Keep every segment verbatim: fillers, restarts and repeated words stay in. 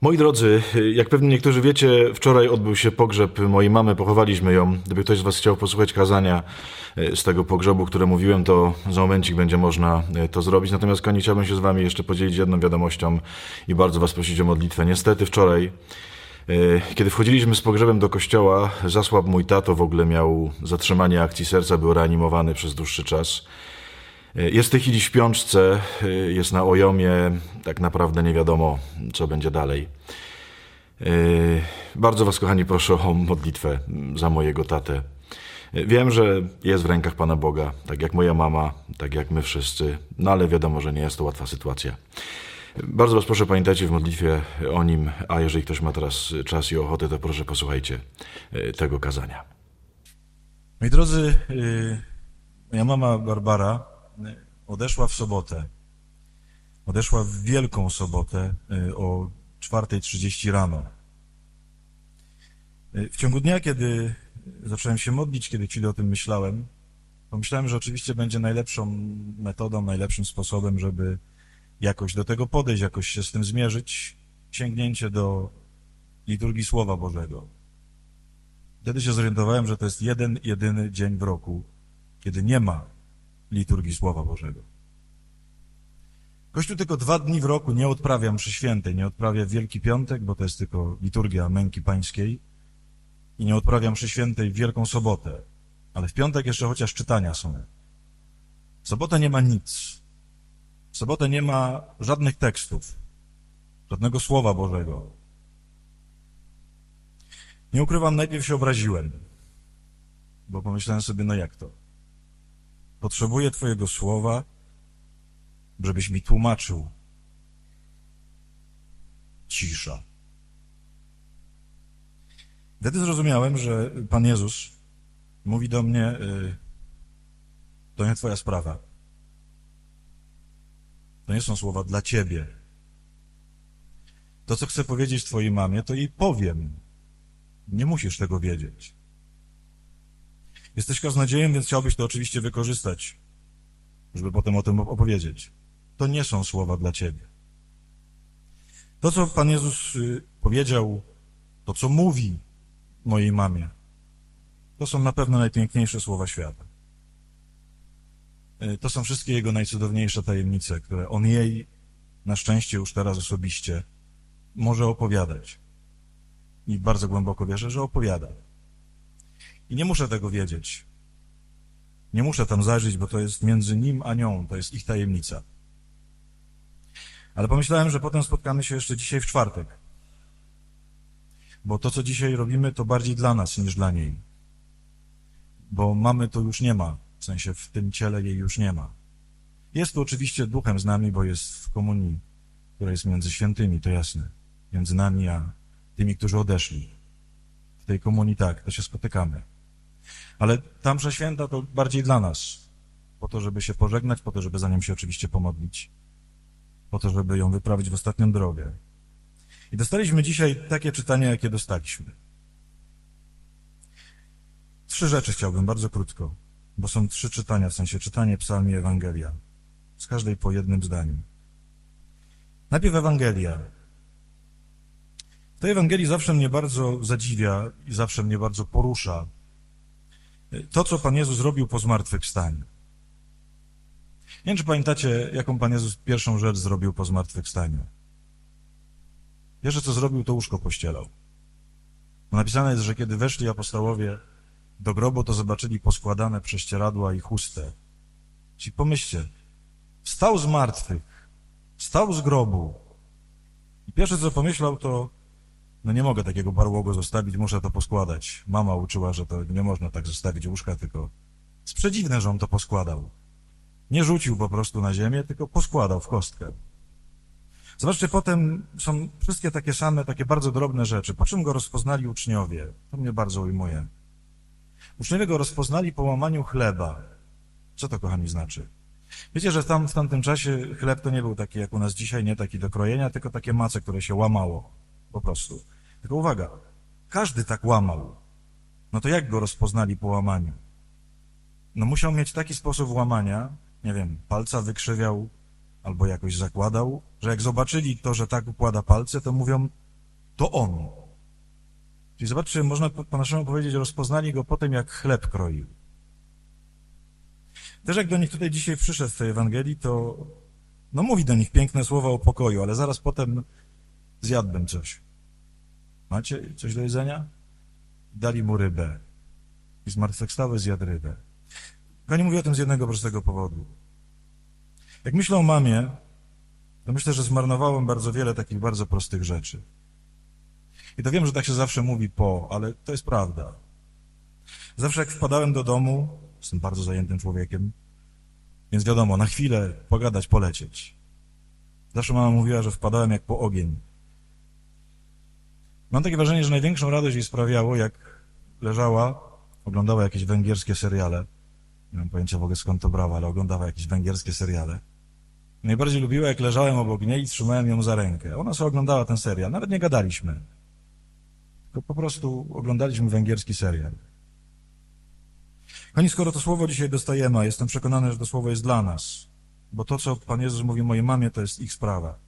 Moi drodzy, jak pewnie niektórzy wiecie, wczoraj odbył się pogrzeb mojej mamy, pochowaliśmy ją. Gdyby ktoś z was chciał posłuchać kazania z tego pogrzebu, które mówiłem, to za momencik będzie można to zrobić. Natomiast kochani, chciałbym się z wami jeszcze podzielić jedną wiadomością i bardzo was prosić o modlitwę. Niestety wczoraj, kiedy wchodziliśmy z pogrzebem do kościoła, zasłabł mój tato, w ogóle miał zatrzymanie akcji serca, był reanimowany przez dłuższy czas. Jest w tej chwili w śpiączce, jest na ojomie, tak naprawdę nie wiadomo, co będzie dalej. Bardzo was, kochani, proszę o modlitwę za mojego tatę. Wiem, że jest w rękach Pana Boga, tak jak moja mama, tak jak my wszyscy, no ale wiadomo, że nie jest to łatwa sytuacja. Bardzo was proszę, pamiętajcie w modlitwie o nim, a jeżeli ktoś ma teraz czas i ochotę, to proszę posłuchajcie tego kazania. Moi drodzy, moja mama Barbara odeszła w sobotę. Odeszła w Wielką Sobotę o czwarta trzydzieści rano. W ciągu dnia, kiedy zacząłem się modlić, kiedy chwilę o tym myślałem, pomyślałem, że oczywiście będzie najlepszą metodą, najlepszym sposobem, żeby jakoś do tego podejść, jakoś się z tym zmierzyć, sięgnięcie do liturgii Słowa Bożego. Wtedy się zorientowałem, że to jest jeden, jedyny dzień w roku, kiedy nie ma liturgii Słowa Bożego. Kościół tylko dwa dni w roku nie odprawia mszy świętej, nie odprawia w Wielki Piątek, bo to jest tylko liturgia Męki Pańskiej, i nie odprawia mszy świętej w Wielką Sobotę, ale w piątek jeszcze chociaż czytania są. W sobotę nie ma nic. W sobotę nie ma żadnych tekstów, żadnego Słowa Bożego. Nie ukrywam, najpierw się obraziłem, bo pomyślałem sobie, no jak to? Potrzebuję Twojego Słowa, żebyś mi tłumaczył. Cisza. Wtedy zrozumiałem, że Pan Jezus mówi do mnie, yy, to nie Twoja sprawa. To nie są słowa dla Ciebie. To, co chcę powiedzieć Twojej mamie, to jej powiem. Nie musisz tego wiedzieć. Jesteś kaznodziejem, więc chciałbyś to oczywiście wykorzystać, żeby potem o tym opowiedzieć. To nie są słowa dla Ciebie. To, co Pan Jezus powiedział, to, co mówi mojej mamie, to są na pewno najpiękniejsze słowa świata. To są wszystkie Jego najcudowniejsze tajemnice, które On jej, na szczęście już teraz osobiście, może opowiadać. I bardzo głęboko wierzę, że opowiada. I nie muszę tego wiedzieć. Nie muszę tam zajrzeć, bo to jest między nim a nią, to jest ich tajemnica. Ale pomyślałem, że potem spotkamy się jeszcze dzisiaj w czwartek. Bo to, co dzisiaj robimy, to bardziej dla nas niż dla niej. Bo mamy to już nie ma, w sensie w tym ciele jej już nie ma. Jest tu oczywiście duchem z nami, bo jest w komunii, która jest między świętymi, to jasne. Między nami a tymi, którzy odeszli. W tej komunii tak, to się spotykamy. Ale ta msza święta to bardziej dla nas. Po to, żeby się pożegnać, po to, żeby za nią się oczywiście pomodlić. Po to, żeby ją wyprawić w ostatnią drogę. I dostaliśmy dzisiaj takie czytanie, jakie dostaliśmy. Trzy rzeczy chciałbym, bardzo krótko, bo są trzy czytania, w sensie czytanie, psalm i Ewangelia. Z każdej po jednym zdaniu. Najpierw Ewangelia. W tej Ewangelii zawsze mnie bardzo zadziwia i zawsze mnie bardzo porusza to, co Pan Jezus zrobił po zmartwychwstaniu. Nie wiem, czy pamiętacie, jaką Pan Jezus pierwszą rzecz zrobił po zmartwychwstaniu. Pierwsze, co zrobił, to łóżko pościelał. Napisane jest, że kiedy weszli apostołowie do grobu, to zobaczyli poskładane prześcieradła i chustę. Czyli pomyślcie, wstał z martwych, wstał z grobu i pierwsze, co pomyślał, to no nie mogę takiego barłogu zostawić, muszę to poskładać. Mama uczyła, że to nie można tak zostawić łóżka, tylko jest przedziwne, że on to poskładał. Nie rzucił po prostu na ziemię, tylko poskładał w kostkę. Zobaczcie, potem są wszystkie takie same, takie bardzo drobne rzeczy. Po czym go rozpoznali uczniowie? To mnie bardzo ujmuje. Uczniowie go rozpoznali po łamaniu chleba. Co to, kochani, znaczy? Wiecie, że tam w tamtym czasie chleb to nie był taki jak u nas dzisiaj, nie taki do krojenia, tylko takie mace, które się łamało. Po prostu. Tylko uwaga, każdy tak łamał. No to jak go rozpoznali po łamaniu? No musiał mieć taki sposób łamania, nie wiem, palca wykrzywiał albo jakoś zakładał, że jak zobaczyli to, że tak układa palce, to mówią, to On. Czyli zobaczcie, można po naszemu powiedzieć, rozpoznali Go po tym, jak chleb kroił. Też jak do nich tutaj dzisiaj przyszedł w tej Ewangelii, to no mówi do nich piękne słowa o pokoju, ale zaraz potem zjadłbym coś. Macie coś do jedzenia? Dali mu rybę. I zmartwychwstały zjadł rybę. Kochani, mówię o tym z jednego prostego powodu. Jak myślę o mamie, to myślę, że zmarnowałem bardzo wiele takich bardzo prostych rzeczy. I to wiem, że tak się zawsze mówi po, ale to jest prawda. Zawsze jak wpadałem do domu, jestem bardzo zajętym człowiekiem, więc wiadomo, na chwilę pogadać, polecieć. Zawsze mama mówiła, że wpadałem jak po ogień. Mam takie wrażenie, że największą radość jej sprawiało, jak leżała, oglądała jakieś węgierskie seriale. Nie mam pojęcia w ogóle skąd to brała, ale oglądała jakieś węgierskie seriale. Najbardziej lubiła, jak leżałem obok niej i trzymałem ją za rękę. Ona sobie oglądała ten serial, nawet nie gadaliśmy. Tylko po prostu oglądaliśmy węgierski serial. Kochani, skoro to słowo dzisiaj dostajemy, a jestem przekonany, że to słowo jest dla nas, bo to, co Pan Jezus mówi mojej mamie, to jest ich sprawa.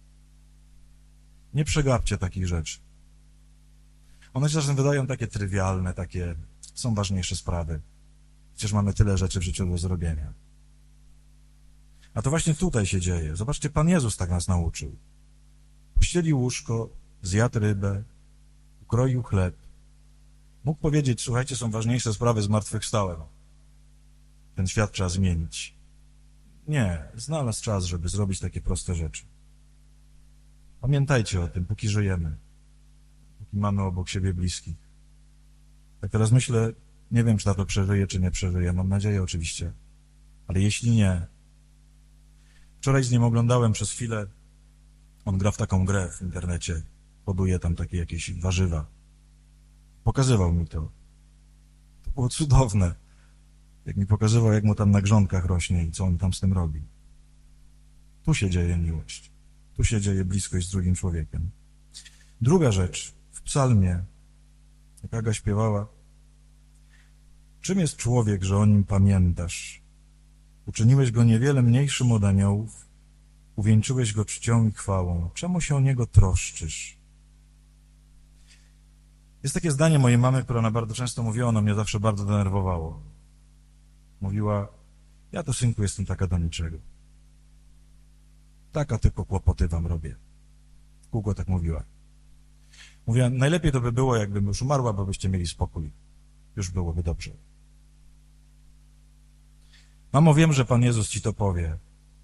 Nie przegapcie takich rzeczy. One się czasem wydają takie trywialne, takie, są ważniejsze sprawy. Przecież mamy tyle rzeczy w życiu do zrobienia. A to właśnie tutaj się dzieje. Zobaczcie, Pan Jezus tak nas nauczył. Pościelił łóżko, zjadł rybę, ukroił chleb. Mógł powiedzieć, słuchajcie, są ważniejsze sprawy, zmartwychwstałem. Ten świat trzeba zmienić. Nie, znalazł czas, żeby zrobić takie proste rzeczy. Pamiętajcie o tym, póki żyjemy, póki mamy obok siebie bliskich. Tak teraz myślę, nie wiem, czy tato przeżyje, czy nie przeżyje, mam nadzieję oczywiście, ale jeśli nie... Wczoraj z nim oglądałem przez chwilę, on gra w taką grę w internecie, hoduje tam takie jakieś warzywa. Pokazywał mi to. To było cudowne. Jak mi pokazywał, jak mu tam na grządkach rośnie i co on tam z tym robi. Tu się dzieje miłość. Tu się dzieje bliskość z drugim człowiekiem. Druga rzecz. W psalmie, jak Aga śpiewała, czym jest człowiek, że o nim pamiętasz? Uczyniłeś go niewiele mniejszym od aniołów, uwieńczyłeś go czcią i chwałą. Czemu się o niego troszczysz? Jest takie zdanie mojej mamy, które ona bardzo często mówiła, ono mnie zawsze bardzo denerwowało. Mówiła, ja to, synku, jestem taka do niczego. Taka tylko kłopoty wam robię. W kółko tak mówiła. Mówiła, najlepiej to by było, jakbym już umarła, bo byście mieli spokój. Już byłoby dobrze. Mamo, wiem, że Pan Jezus ci to powie.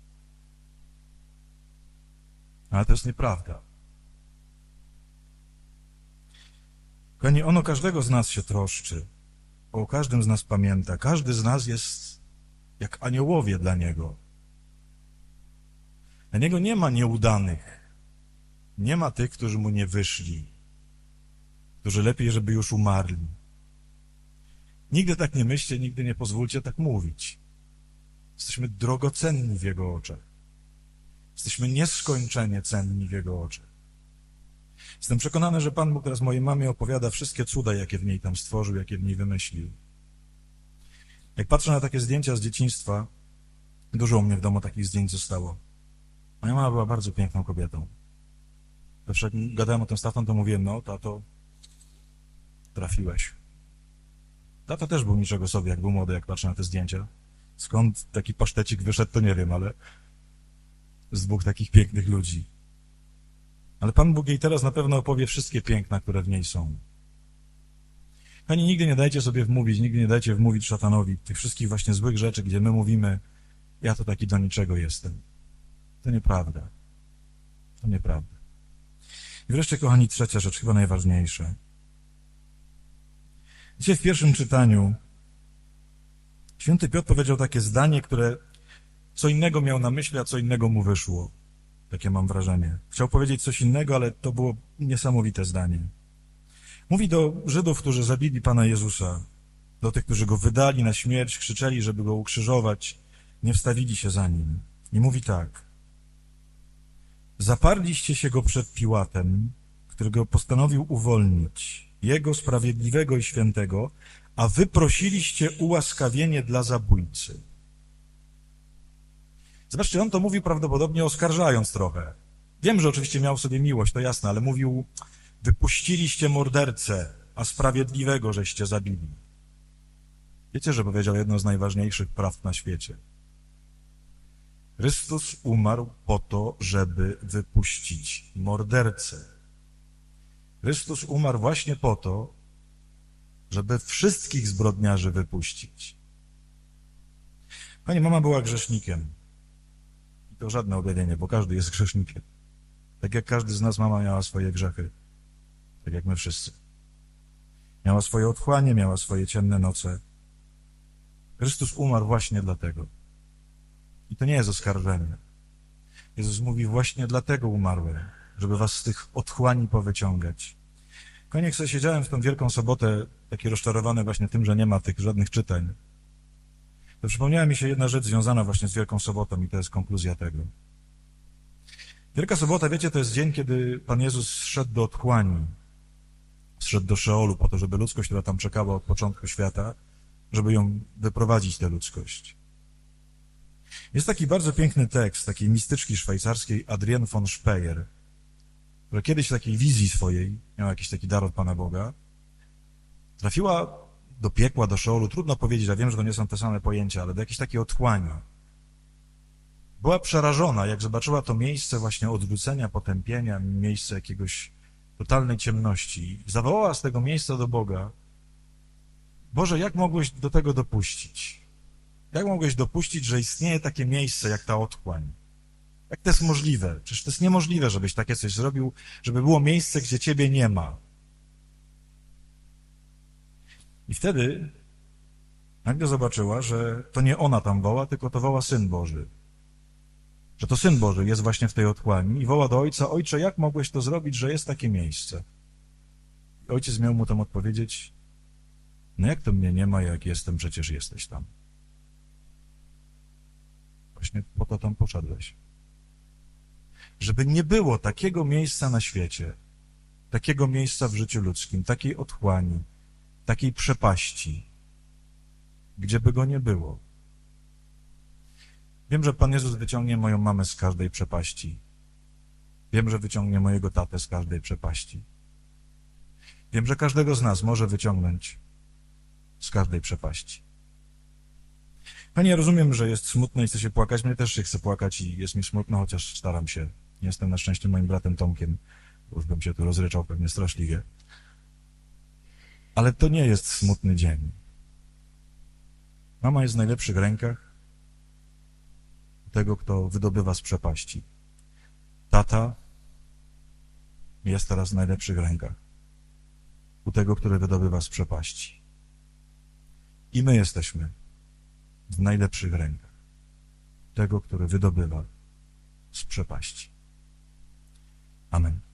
Ale to jest nieprawda. Kochani, on o każdego z nas się troszczy. O każdym z nas pamięta. Każdy z nas jest jak aniołowie dla Niego. Dla Niego nie ma nieudanych. Nie ma tych, którzy Mu nie wyszli. Którzy lepiej, żeby już umarli. Nigdy tak nie myślcie, nigdy nie pozwólcie tak mówić. Jesteśmy drogocenni w Jego oczach. Jesteśmy nieskończenie cenni w Jego oczach. Jestem przekonany, że Pan Bóg teraz mojej mamie opowiada wszystkie cuda, jakie w niej tam stworzył, jakie w niej wymyślił. Jak patrzę na takie zdjęcia z dzieciństwa, dużo u mnie w domu takich zdjęć zostało. Moja mama była bardzo piękną kobietą. Zawsze jak gadałem o tym z tatą, to mówiłem, no tato, trafiłeś. Tato też był niczego sobie, jak był młody, jak patrzę na te zdjęcia. Skąd taki pasztecik wyszedł, to nie wiem, ale z dwóch takich pięknych ludzi. Ale Pan Bóg jej teraz na pewno opowie wszystkie piękna, które w niej są. Pani, nigdy nie dajcie sobie wmówić, nigdy nie dajcie wmówić szatanowi tych wszystkich właśnie złych rzeczy, gdzie my mówimy, ja to taki do niczego jestem. To nieprawda. To nieprawda. I wreszcie, kochani, trzecia rzecz, chyba najważniejsza. Dzisiaj w pierwszym czytaniu święty Piotr powiedział takie zdanie, które co innego miał na myśli, a co innego mu wyszło. Takie mam wrażenie. Chciał powiedzieć coś innego, ale to było niesamowite zdanie. Mówi do Żydów, którzy zabili Pana Jezusa, do tych, którzy Go wydali na śmierć, krzyczeli, żeby Go ukrzyżować, nie wstawili się za Nim. I mówi tak. Zaparliście się Go przed Piłatem, który Go postanowił uwolnić, Jego sprawiedliwego i świętego, a wy prosiliście ułaskawienie dla zabójcy. Zobaczcie, on to mówił prawdopodobnie oskarżając trochę. Wiem, że oczywiście miał w sobie miłość, to jasne, ale mówił, Wypuściliście mordercę, a sprawiedliwego żeście zabili. Wiecie, że powiedział jedno z najważniejszych praw na świecie. Chrystus umarł po to, żeby wypuścić mordercę. Chrystus umarł właśnie po to, żeby wszystkich zbrodniarzy wypuścić. Pani mama była grzesznikiem. I to żadne objawienie, bo każdy jest grzesznikiem. Tak jak każdy z nas, mama miała swoje grzechy. Tak jak my wszyscy. Miała swoje otchłanie, miała swoje ciemne noce. Chrystus umarł właśnie dlatego. I to nie jest oskarżenie. Jezus mówi, właśnie dlatego umarłem, żeby was z tych otchłani powyciągać. Koniec, sobie siedziałem w tą Wielką Sobotę, taki rozczarowany właśnie tym, że nie ma tych żadnych czytań. To przypomniała mi się jedna rzecz związana właśnie z Wielką Sobotą i to jest konkluzja tego. Wielka Sobota, wiecie, to jest dzień, kiedy Pan Jezus zszedł do otchłani, zszedł do Szeolu po to, żeby ludzkość, która tam czekała od początku świata, żeby ją wyprowadzić, tę ludzkość. Jest taki bardzo piękny tekst takiej mistyczki szwajcarskiej Adrienne von Speyer, która kiedyś w takiej wizji swojej, miała jakiś taki dar od Pana Boga, trafiła do piekła, do Szeolu, trudno powiedzieć, ja wiem, że to nie są te same pojęcia, ale do jakiejś takiej otchłani. Była przerażona, jak zobaczyła to miejsce właśnie odwrócenia, potępienia, miejsce jakiegoś totalnej ciemności. Zawołała z tego miejsca do Boga: Boże, jak mogłeś do tego dopuścić? Jak mogłeś dopuścić, że istnieje takie miejsce jak ta otchłań? Jak to jest możliwe? Przecież to jest niemożliwe, żebyś takie coś zrobił, żeby było miejsce, gdzie Ciebie nie ma. I wtedy nagle zobaczyła, że to nie ona tam woła, tylko to woła Syn Boży. Że to Syn Boży jest właśnie w tej otchłani i woła do Ojca: Ojcze, jak mogłeś to zrobić, że jest takie miejsce? I Ojciec miał mu tam odpowiedzieć: no jak to mnie nie ma, jak jestem, przecież jesteś tam. Właśnie po to tam poszedłeś. Żeby nie było takiego miejsca na świecie, takiego miejsca w życiu ludzkim, takiej otchłani, takiej przepaści, gdzie by go nie było. Wiem, że Pan Jezus wyciągnie moją mamę z każdej przepaści. Wiem, że wyciągnie mojego tatę z każdej przepaści. Wiem, że każdego z nas może wyciągnąć z każdej przepaści. Panie, ja rozumiem, że jest smutno i chce się płakać. Mnie też się chce płakać i jest mi smutno, chociaż staram się. Nie jestem na szczęście moim bratem Tomkiem, bo już bym się tu rozryczał pewnie straszliwie. Ale to nie jest smutny dzień. Mama jest w najlepszych rękach tego, kto wydobywa z przepaści. Tata jest teraz w najlepszych rękach u tego, który wydobywa z przepaści. I my jesteśmy w najlepszych rękach tego, który wydobywa z przepaści. Amen.